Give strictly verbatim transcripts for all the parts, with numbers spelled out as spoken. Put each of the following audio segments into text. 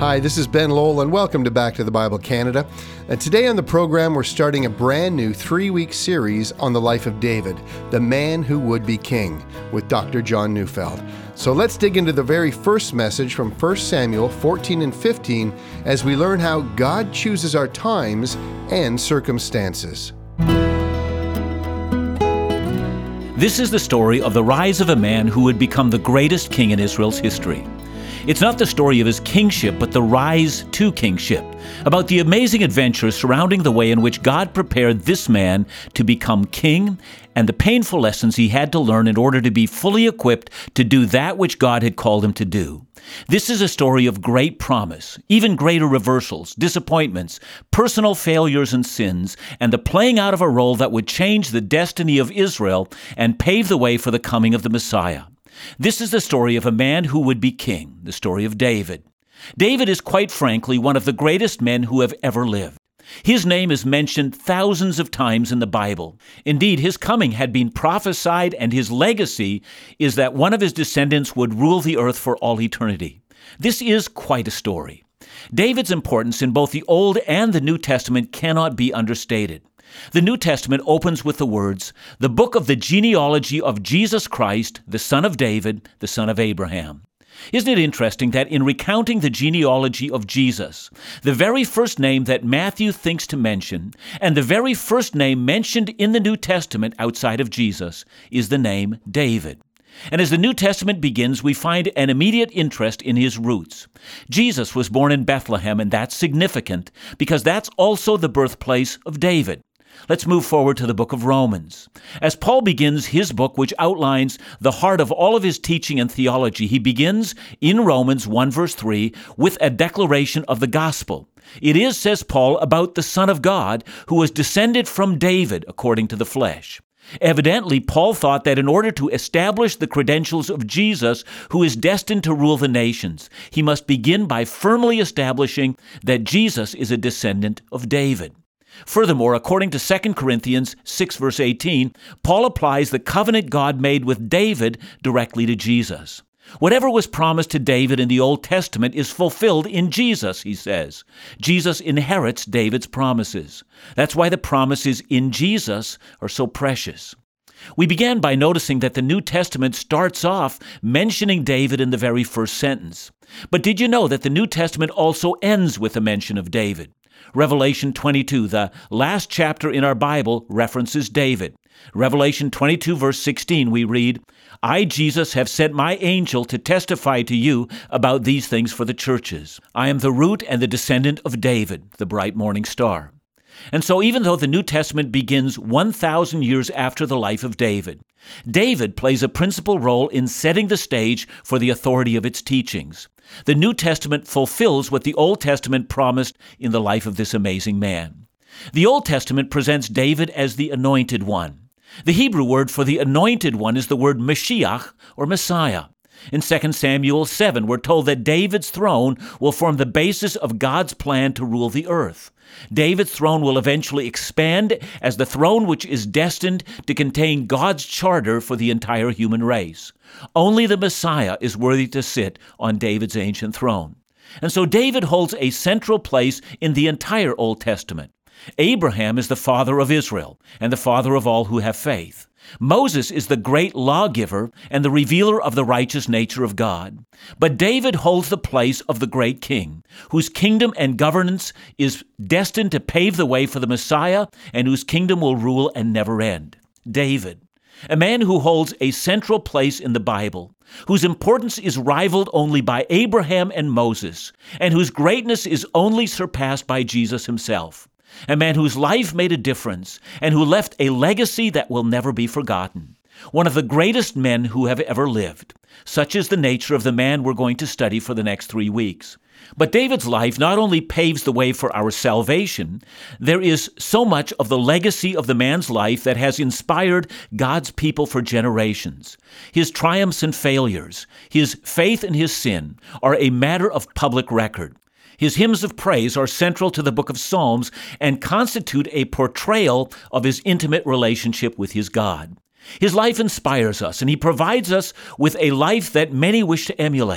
Hi, this is Ben Lowell, and welcome to Back to the Bible Canada. And today on the program, we're starting a brand new three-week series on the life of David, the man who would be king, with Doctor John Neufeld. So let's dig into the very first message from First Samuel fourteen and fifteen as we learn how God chooses our times and circumstances. This is the story of the rise of a man who would become the greatest king in Israel's history. It's not the story of his kingship, but the rise to kingship, about the amazing adventures surrounding the way in which God prepared this man to become king and the painful lessons he had to learn in order to be fully equipped to do that which God had called him to do. This is a story of great promise, even greater reversals, disappointments, personal failures and sins, and the playing out of a role that would change the destiny of Israel and pave the way for the coming of the Messiah. This is the story of a man who would be king, the story of David. David is quite frankly one of the greatest men who have ever lived. His name is mentioned thousands of times in the Bible. Indeed, his coming had been prophesied, and his legacy is that one of his descendants would rule the earth for all eternity. This is quite a story. David's importance in both the Old and the New Testament cannot be understated. The New Testament opens with the words, "The book of the genealogy of Jesus Christ, the son of David, the son of Abraham." Isn't it interesting that in recounting the genealogy of Jesus, the very first name that Matthew thinks to mention, and the very first name mentioned in the New Testament outside of Jesus, is the name David? And as the New Testament begins, we find an immediate interest in his roots. Jesus was born in Bethlehem, and that's significant because that's also the birthplace of David. Let's move forward to the book of Romans. As Paul begins his book, which outlines the heart of all of his teaching and theology, he begins in Romans one verse three with a declaration of the gospel. It is, says Paul, about the Son of God who was descended from David according to the flesh. Evidently, Paul thought that in order to establish the credentials of Jesus, who is destined to rule the nations, he must begin by firmly establishing that Jesus is a descendant of David. Furthermore, according to Second Corinthians six verse eighteen, Paul applies the covenant God made with David directly to Jesus. Whatever was promised to David in the Old Testament is fulfilled in Jesus, he says. Jesus inherits David's promises. That's why the promises in Jesus are so precious. We began by noticing that the New Testament starts off mentioning David in the very first sentence. But did you know that the New Testament also ends with a mention of David? Revelation twenty-two, the last chapter in our Bible, references David. Revelation twenty-two, verse sixteen, we read, "I, Jesus, have sent my angel to testify to you about these things for the churches. I am the root and the descendant of David, the bright morning star." And so even though the New Testament begins one thousand years after the life of David, David plays a principal role in setting the stage for the authority of its teachings. The New Testament fulfills what the Old Testament promised in the life of this amazing man. The Old Testament presents David as the anointed one. The Hebrew word for the anointed one is the word Mashiach, or Messiah. In Second Samuel seven, we're told that David's throne will form the basis of God's plan to rule the earth. David's throne will eventually expand as the throne which is destined to contain God's charter for the entire human race. Only the Messiah is worthy to sit on David's ancient throne. And so David holds a central place in the entire Old Testament. Abraham is the father of Israel and the father of all who have faith. Moses is the great lawgiver and the revealer of the righteous nature of God. But David holds the place of the great king, whose kingdom and governance is destined to pave the way for the Messiah and whose kingdom will rule and never end. David, a man who holds a central place in the Bible, whose importance is rivaled only by Abraham and Moses, and whose greatness is only surpassed by Jesus himself. A man whose life made a difference and who left a legacy that will never be forgotten. One of the greatest men who have ever lived. Such is the nature of the man we're going to study for the next three weeks. But David's life not only paves the way for our salvation, there is so much of the legacy of the man's life that has inspired God's people for generations. His triumphs and failures, his faith and his sin are a matter of public record. His hymns of praise are central to the book of Psalms and constitute a portrayal of his intimate relationship with his God. His life inspires us, and he provides us with a life that many wish to emulate.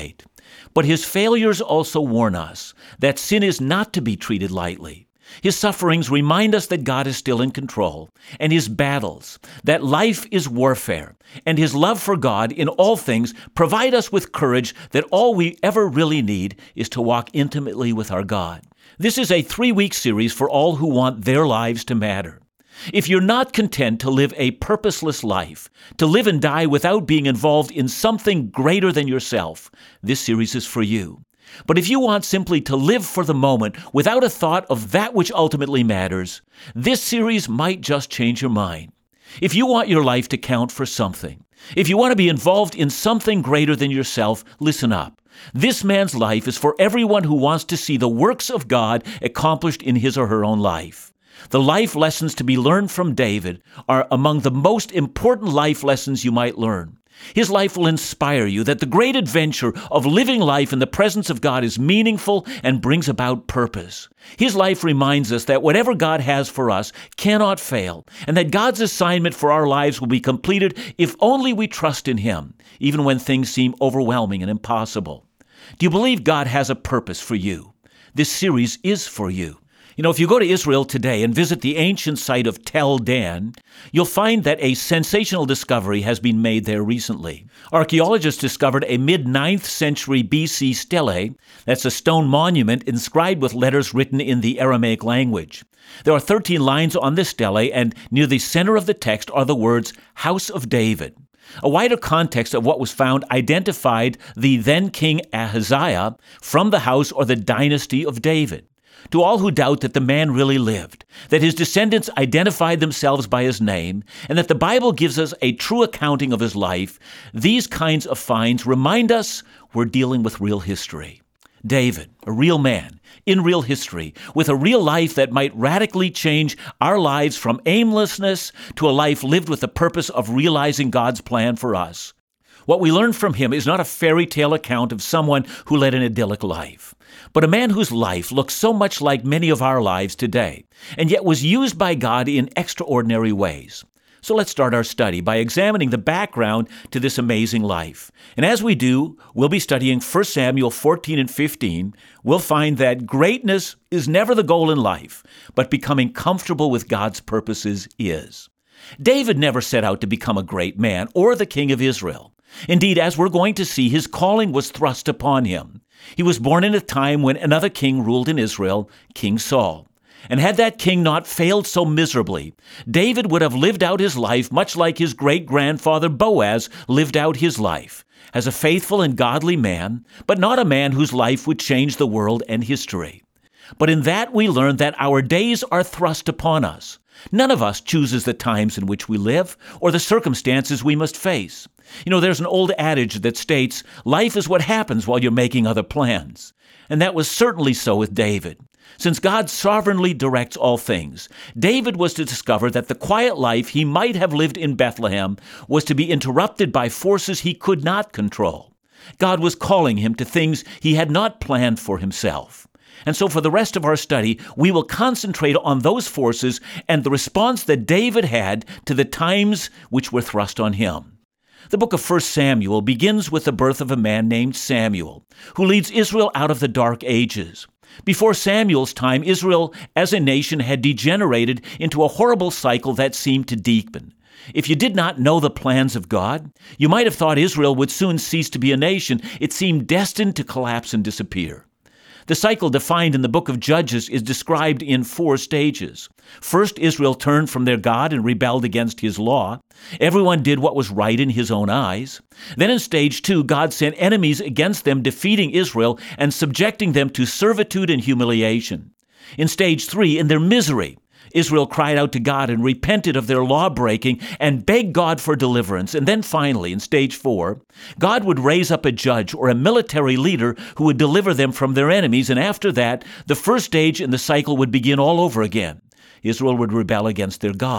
But his failures also warn us that sin is not to be treated lightly. His sufferings remind us that God is still in control, and his battles, that life is warfare, and his love for God in all things provide us with courage that all we ever really need is to walk intimately with our God. This is a three-week series for all who want their lives to matter. If you're not content to live a purposeless life, to live and die without being involved in something greater than yourself, this series is for you. But if you want simply to live for the moment without a thought of that which ultimately matters, this series might just change your mind. If you want your life to count for something, if you want to be involved in something greater than yourself, listen up. This man's life is for everyone who wants to see the works of God accomplished in his or her own life. The life lessons to be learned from David are among the most important life lessons you might learn. His life will inspire you that the great adventure of living life in the presence of God is meaningful and brings about purpose. His life reminds us that whatever God has for us cannot fail, and that God's assignment for our lives will be completed if only we trust in Him, even when things seem overwhelming and impossible. Do you believe God has a purpose for you? This series is for you. You know, if you go to Israel today and visit the ancient site of Tel Dan, you'll find that a sensational discovery has been made there recently. Archaeologists discovered a mid-ninth century B C stele, that's a stone monument inscribed with letters written in the Aramaic language. There are thirteen lines on this stele, and near the center of the text are the words, House of David. A wider context of what was found identified the then King Ahaziah from the house or the dynasty of David. To all who doubt that the man really lived, that his descendants identified themselves by his name, and that the Bible gives us a true accounting of his life, these kinds of finds remind us we're dealing with real history. David, a real man, in real history, with a real life that might radically change our lives from aimlessness to a life lived with the purpose of realizing God's plan for us. What we learn from him is not a fairy tale account of someone who led an idyllic life, but a man whose life looks so much like many of our lives today, and yet was used by God in extraordinary ways. So let's start our study by examining the background to this amazing life. And as we do, we'll be studying First Samuel fourteen and fifteen. We'll find that greatness is never the goal in life, but becoming comfortable with God's purposes is. David never set out to become a great man or the king of Israel. Indeed, as we're going to see, his calling was thrust upon him. He was born in a time when another king ruled in Israel, King Saul. And had that king not failed so miserably, David would have lived out his life much like his great-grandfather Boaz lived out his life, as a faithful and godly man, but not a man whose life would change the world and history. But in that we learn that our days are thrust upon us. None of us chooses the times in which we live or the circumstances we must face. You know, there's an old adage that states, life is what happens while you're making other plans. And that was certainly so with David. Since God sovereignly directs all things, David was to discover that the quiet life he might have lived in Bethlehem was to be interrupted by forces he could not control. God was calling him to things he had not planned for himself. And so for the rest of our study, we will concentrate on those forces and the response that David had to the times which were thrust on him. The book of First Samuel begins with the birth of a man named Samuel, who leads Israel out of the dark ages. Before Samuel's time, Israel as a nation had degenerated into a horrible cycle that seemed to deepen. If you did not know the plans of God, you might have thought Israel would soon cease to be a nation. It seemed destined to collapse and disappear. The cycle defined in the book of Judges is described in four stages. First, Israel turned from their God and rebelled against his law. Everyone did what was right in his own eyes. Then in stage two, God sent enemies against them, defeating Israel and subjecting them to servitude and humiliation. In stage three, in their misery, Israel cried out to God and repented of their law-breaking and begged God for deliverance. And then finally, in stage four, God would raise up a judge or a military leader who would deliver them from their enemies. And after that, the first stage in the cycle would begin all over again. Israel would rebel against their God.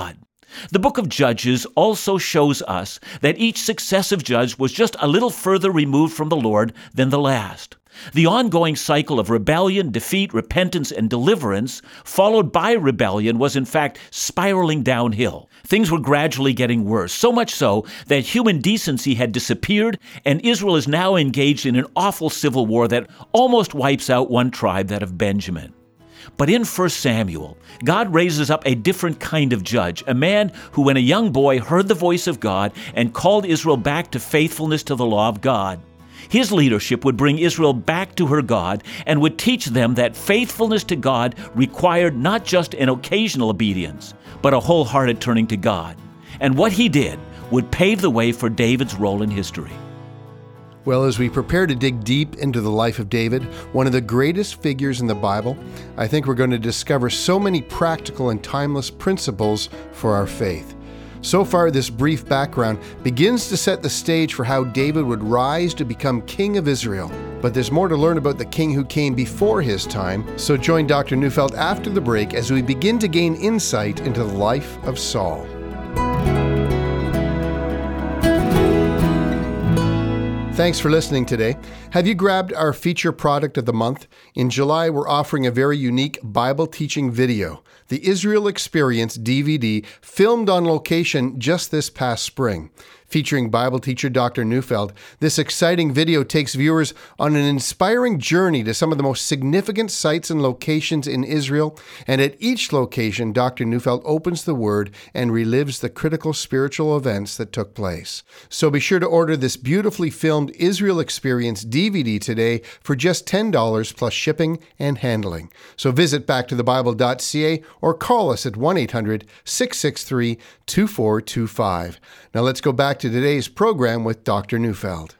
The book of Judges also shows us that each successive judge was just a little further removed from the Lord than the last. The ongoing cycle of rebellion, defeat, repentance, and deliverance, followed by rebellion, was in fact spiraling downhill. Things were gradually getting worse, so much so that human decency had disappeared, and Israel is now engaged in an awful civil war that almost wipes out one tribe, that of Benjamin. But in First Samuel, God raises up a different kind of judge, a man who, when a young boy, heard the voice of God and called Israel back to faithfulness to the law of God. His leadership would bring Israel back to her God and would teach them that faithfulness to God required not just an occasional obedience, but a wholehearted turning to God. And what he did would pave the way for David's role in history. Well, as we prepare to dig deep into the life of David, one of the greatest figures in the Bible, I think we're going to discover so many practical and timeless principles for our faith. So far, this brief background begins to set the stage for how David would rise to become king of Israel. But there's more to learn about the king who came before his time, so join Doctor Neufeld after the break as we begin to gain insight into the life of Saul. Thanks for listening today. Have you grabbed our feature product of the month? In July, we're offering a very unique Bible teaching video, the Israel Experience D V D, filmed on location just this past spring. Featuring Bible teacher Doctor Neufeld, this exciting video takes viewers on an inspiring journey to some of the most significant sites and locations in Israel, and at each location, Doctor Neufeld opens the Word and relives the critical spiritual events that took place. So be sure to order this beautifully filmed Israel Experience D V D today for just ten dollars plus shipping and handling. So visit back to the bible dot c a or call us at one eight hundred six six three two four two five. Now let's go back to today's program with Doctor Neufeld.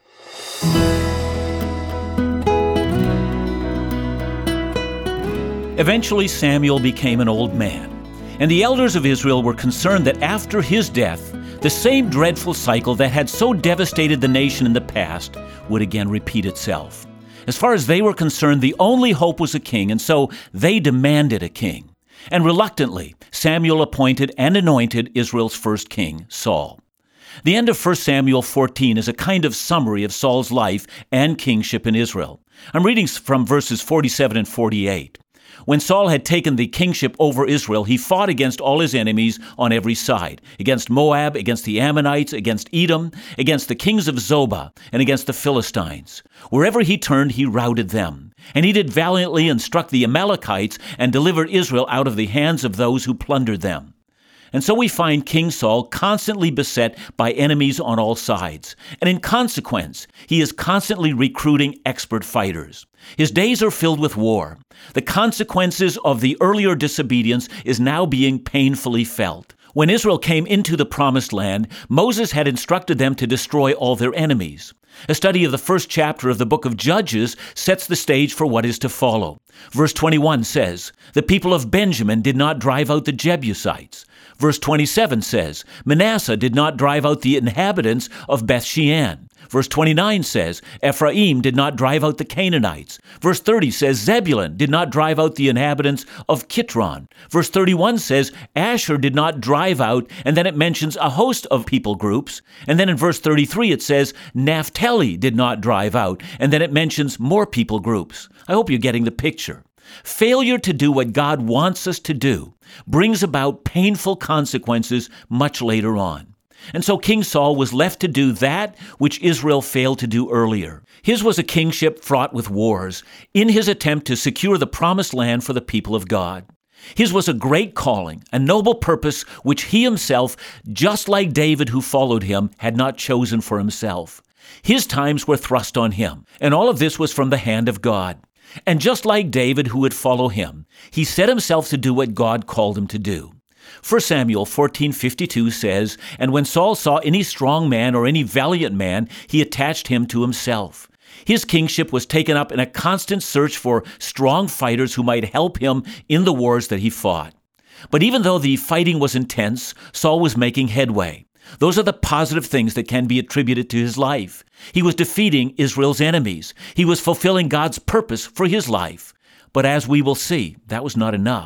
Eventually, Samuel became an old man, and the elders of Israel were concerned that after his death, the same dreadful cycle that had so devastated the nation in the past would again repeat itself. As far as they were concerned, the only hope was a king, and so they demanded a king. And reluctantly, Samuel appointed and anointed Israel's first king, Saul. The end of First Samuel fourteen is a kind of summary of Saul's life and kingship in Israel. I'm reading from verses forty-seven and forty-eight. When Saul had taken the kingship over Israel, he fought against all his enemies on every side, against Moab, against the Ammonites, against Edom, against the kings of Zobah, and against the Philistines. Wherever he turned, he routed them. And he did valiantly and struck the Amalekites and delivered Israel out of the hands of those who plundered them. And so we find King Saul constantly beset by enemies on all sides. And in consequence, he is constantly recruiting expert fighters. His days are filled with war. The consequences of the earlier disobedience is now being painfully felt. When Israel came into the Promised Land, Moses had instructed them to destroy all their enemies. A study of the first chapter of the book of Judges sets the stage for what is to follow. Verse twenty-one says, "The people of Benjamin did not drive out the Jebusites." Verse twenty-seven says, "Manasseh did not drive out the inhabitants of Beth-shean." Verse twenty-nine says, "Ephraim did not drive out the Canaanites." Verse thirty says, "Zebulun did not drive out the inhabitants of Kitron." Verse thirty-one says, "Asher did not drive out," and then it mentions a host of people groups. And then in verse thirty-three it says, "Naphtali did not drive out," and then it mentions more people groups. I hope you're getting the picture. Failure to do what God wants us to do brings about painful consequences much later on. And so King Saul was left to do that which Israel failed to do earlier. His was a kingship fraught with wars in his attempt to secure the promised land for the people of God. His was a great calling, a noble purpose which he himself, just like David who followed him, had not chosen for himself. His times were thrust on him, and all of this was from the hand of God. And just like David who would follow him, he set himself to do what God called him to do. First Samuel fourteen fifty-two says, "And when Saul saw any strong man or any valiant man, he attached him to himself." His kingship was taken up in a constant search for strong fighters who might help him in the wars that he fought. But even though the fighting was intense, Saul was making headway. Those are the positive things that can be attributed to his life. He was defeating Israel's enemies. He was fulfilling God's purpose for his life. But as we will see, that was not enough.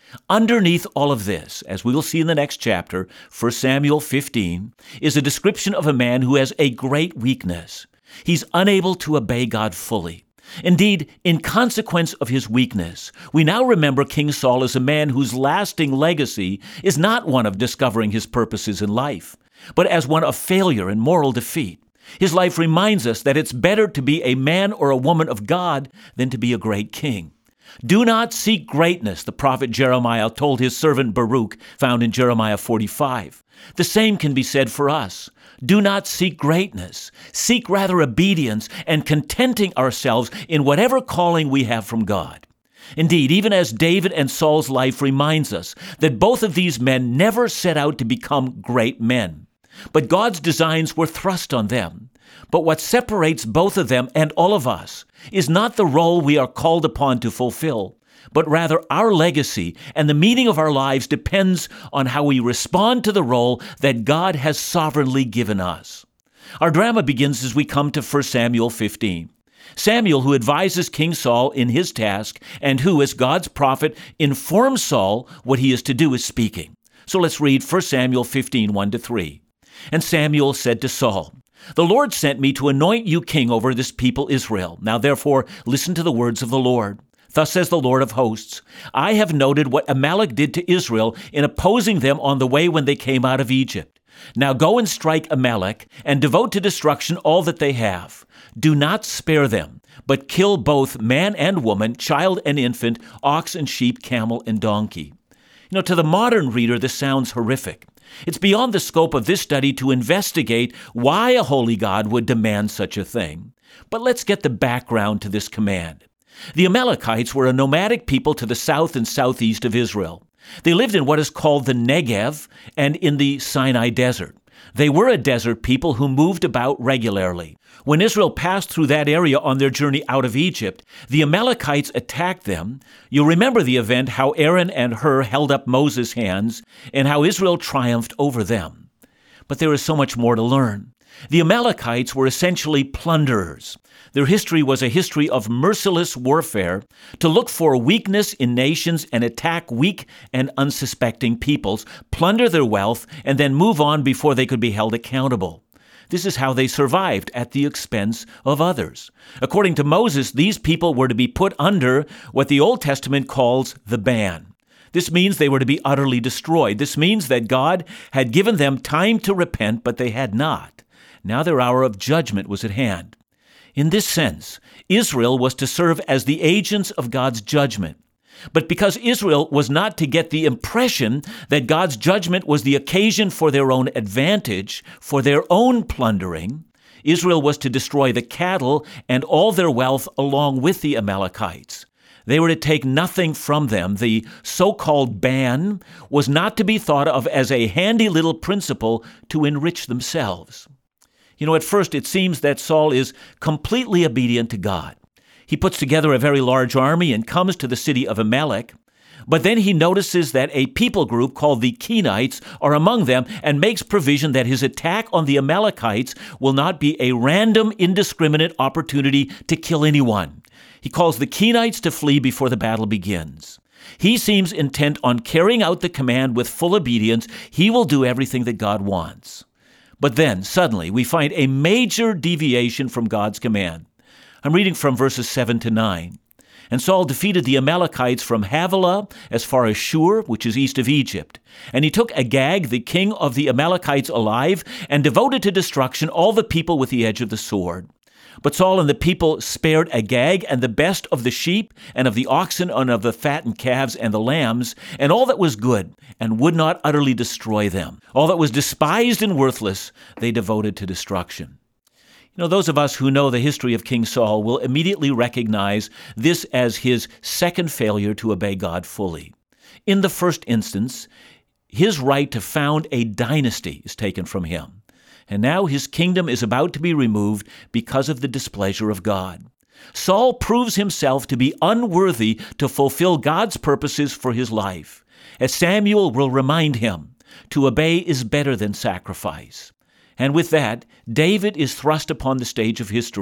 Underneath all of this, as we will see in the next chapter, First Samuel fifteen, is a description of a man who has a great weakness. He's unable to obey God fully. Indeed, in consequence of his weakness, we now remember King Saul as a man whose lasting legacy is not one of discovering his purposes in life, but as one of failure and moral defeat. His life reminds us that it's better to be a man or a woman of God than to be a great king. Do not seek greatness, the prophet Jeremiah told his servant Baruch, found in Jeremiah forty-five. The same can be said for us. Do not seek greatness. Seek rather obedience and contenting ourselves in whatever calling we have from God. Indeed, even as David and Saul's life reminds us that both of these men never set out to become great men, but God's designs were thrust on them. But what separates both of them and all of us is not the role we are called upon to fulfill, but rather our legacy and the meaning of our lives depends on how we respond to the role that God has sovereignly given us. Our drama begins as we come to First Samuel fifteen. Samuel, who advises King Saul in his task and who, as God's prophet, informs Saul what he is to do, is speaking. So let's read First Samuel fifteen, one to three. And Samuel said to Saul, "The Lord sent me to anoint you king over this people Israel. Now therefore listen to the words of the Lord. Thus says the Lord of hosts, I have noted what Amalek did to Israel in opposing them on the way when they came out of Egypt. Now go and strike Amalek and devote to destruction all that they have. Do not spare them, but kill both man and woman, child and infant, ox and sheep, camel and donkey." You know, to the modern reader, this sounds horrific. It's beyond the scope of this study to investigate why a holy God would demand such a thing. But let's get the background to this command. The Amalekites were a nomadic people to the south and southeast of Israel. They lived in what is called the Negev and in the Sinai Desert. They were a desert people who moved about regularly. When Israel passed through that area on their journey out of Egypt, the Amalekites attacked them. You'll remember the event, how Aaron and Hur held up Moses' hands and how Israel triumphed over them. But there is so much more to learn. The Amalekites were essentially plunderers. Their history was a history of merciless warfare to look for weakness in nations and attack weak and unsuspecting peoples, plunder their wealth, and then move on before they could be held accountable. This is how they survived at the expense of others. According to Moses, these people were to be put under what the Old Testament calls the ban. This means they were to be utterly destroyed. This means that God had given them time to repent, but they had not. Now their hour of judgment was at hand. In this sense, Israel was to serve as the agents of God's judgment. But because Israel was not to get the impression that God's judgment was the occasion for their own advantage, for their own plundering, Israel was to destroy the cattle and all their wealth along with the Amalekites. They were to take nothing from them. The so-called ban was not to be thought of as a handy little principle to enrich themselves. You know, at first it seems that Saul is completely obedient to God. He puts together a very large army and comes to the city of Amalek. But then he notices that a people group called the Kenites are among them and makes provision that his attack on the Amalekites will not be a random, indiscriminate opportunity to kill anyone. He calls the Kenites to flee before the battle begins. He seems intent on carrying out the command with full obedience. He will do everything that God wants. But then, suddenly, we find a major deviation from God's command. I'm reading from verses seven to nine. And Saul defeated the Amalekites from Havilah as far as Shur, which is east of Egypt. And he took Agag, the king of the Amalekites, alive, and devoted to destruction all the people with the edge of the sword. But Saul and the people spared Agag and the best of the sheep and of the oxen and of the fattened calves and the lambs and all that was good, and would not utterly destroy them. All that was despised and worthless they devoted to destruction. You know, those of us who know the history of King Saul will immediately recognize this as his second failure to obey God fully. In the first instance, his right to found a dynasty is taken from him. And now his kingdom is about to be removed because of the displeasure of God. Saul proves himself to be unworthy to fulfill God's purposes for his life. As Samuel will remind him, to obey is better than sacrifice. And with that, David is thrust upon the stage of history.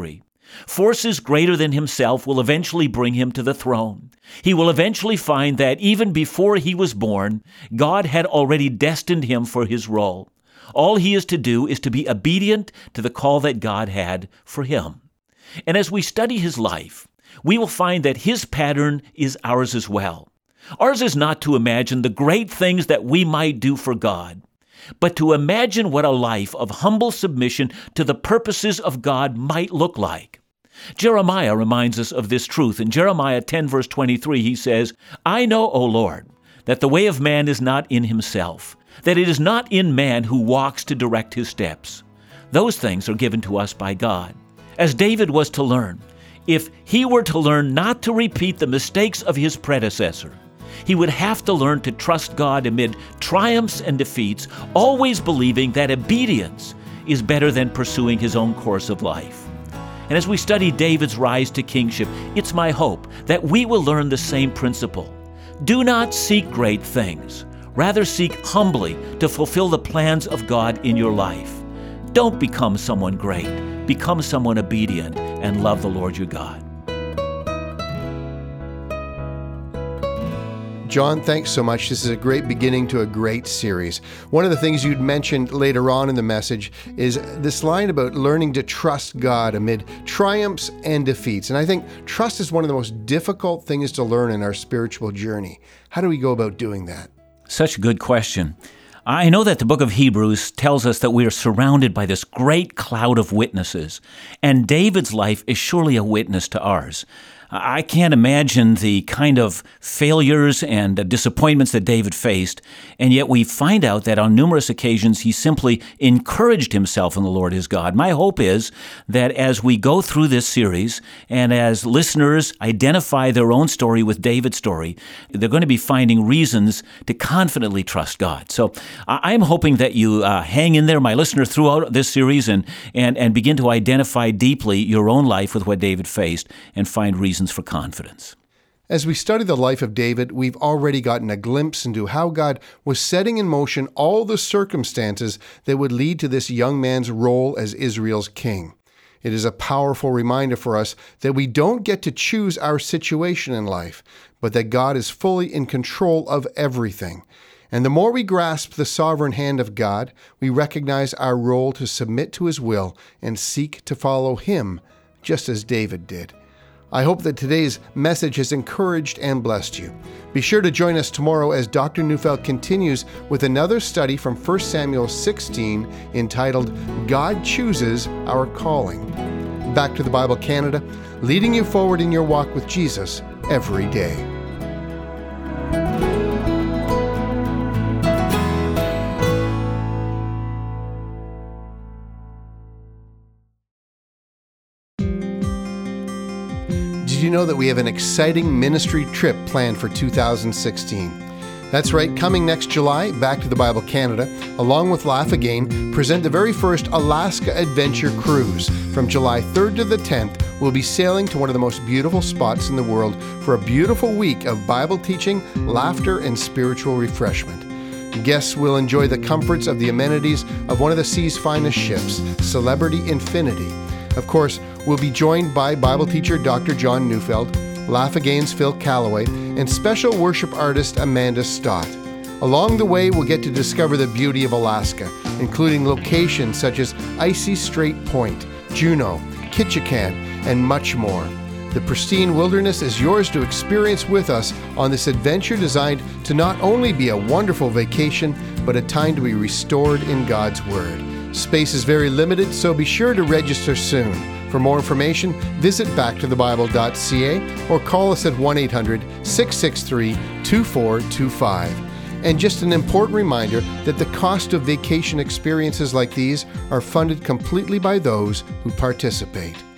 Forces greater than himself will eventually bring him to the throne. He will eventually find that even before he was born, God had already destined him for his role. All he is to do is to be obedient to the call that God had for him. And as we study his life, we will find that his pattern is ours as well. Ours is not to imagine the great things that we might do for God, but to imagine what a life of humble submission to the purposes of God might look like. Jeremiah reminds us of this truth. In Jeremiah ten, verse twenty-three, he says, I know, O Lord, that the way of man is not in himself, that it is not in man who walks to direct his steps. Those things are given to us by God. As David was to learn, if he were to learn not to repeat the mistakes of his predecessor, he would have to learn to trust God amid triumphs and defeats, always believing that obedience is better than pursuing his own course of life. And as we study David's rise to kingship, it's my hope that we will learn the same principle. Do not seek great things. Rather seek humbly to fulfill the plans of God in your life. Don't become someone great. Become someone obedient and love the Lord your God. John, thanks so much. This is a great beginning to a great series. One of the things you'd mentioned later on in the message is this line about learning to trust God amid triumphs and defeats. And I think trust is one of the most difficult things to learn in our spiritual journey. How do we go about doing that? Such a good question. I know that the book of Hebrews tells us that we are surrounded by this great cloud of witnesses, and David's life is surely a witness to ours. I can't imagine the kind of failures and disappointments that David faced, and yet we find out that on numerous occasions he simply encouraged himself in the Lord his God. My hope is that as we go through this series and as listeners identify their own story with David's story, they're going to be finding reasons to confidently trust God. So I'm hoping that you uh, hang in there, my listener, throughout this series and, and, and begin to identify deeply your own life with what David faced and find reasons for confidence. As we study the life of David, we've already gotten a glimpse into how God was setting in motion all the circumstances that would lead to this young man's role as Israel's king. It is a powerful reminder for us that we don't get to choose our situation in life, but that God is fully in control of everything. And the more we grasp the sovereign hand of God, we recognize our role to submit to his will and seek to follow him, just as David did. I hope that today's message has encouraged and blessed you. Be sure to join us tomorrow as Doctor Neufeld continues with another study from First Samuel sixteen entitled, God Chooses Our Calling. Back to the Bible Canada, leading you forward in your walk with Jesus every day. Did you know that we have an exciting ministry trip planned for two thousand sixteen? That's right, coming next July, Back to the Bible Canada, along with Laugh Again, present the very first Alaska Adventure Cruise. From July third to the tenth, we'll be sailing to one of the most beautiful spots in the world for a beautiful week of Bible teaching, laughter, and spiritual refreshment. Guests will enjoy the comforts of the amenities of one of the sea's finest ships, Celebrity Infinity. Of course, we'll be joined by Bible teacher Doctor John Neufeld, Laugh Again's Phil Calloway, and special worship artist Amanda Stott. Along the way, we'll get to discover the beauty of Alaska, including locations such as Icy Strait Point, Juneau, Ketchikan, and much more. The pristine wilderness is yours to experience with us on this adventure designed to not only be a wonderful vacation, but a time to be restored in God's Word. Space is very limited, so be sure to register soon. For more information, visit back to the bible dot c a or call us at one eight hundred, six six three, two four two five. And just an important reminder that the cost of vacation experiences like these are funded completely by those who participate.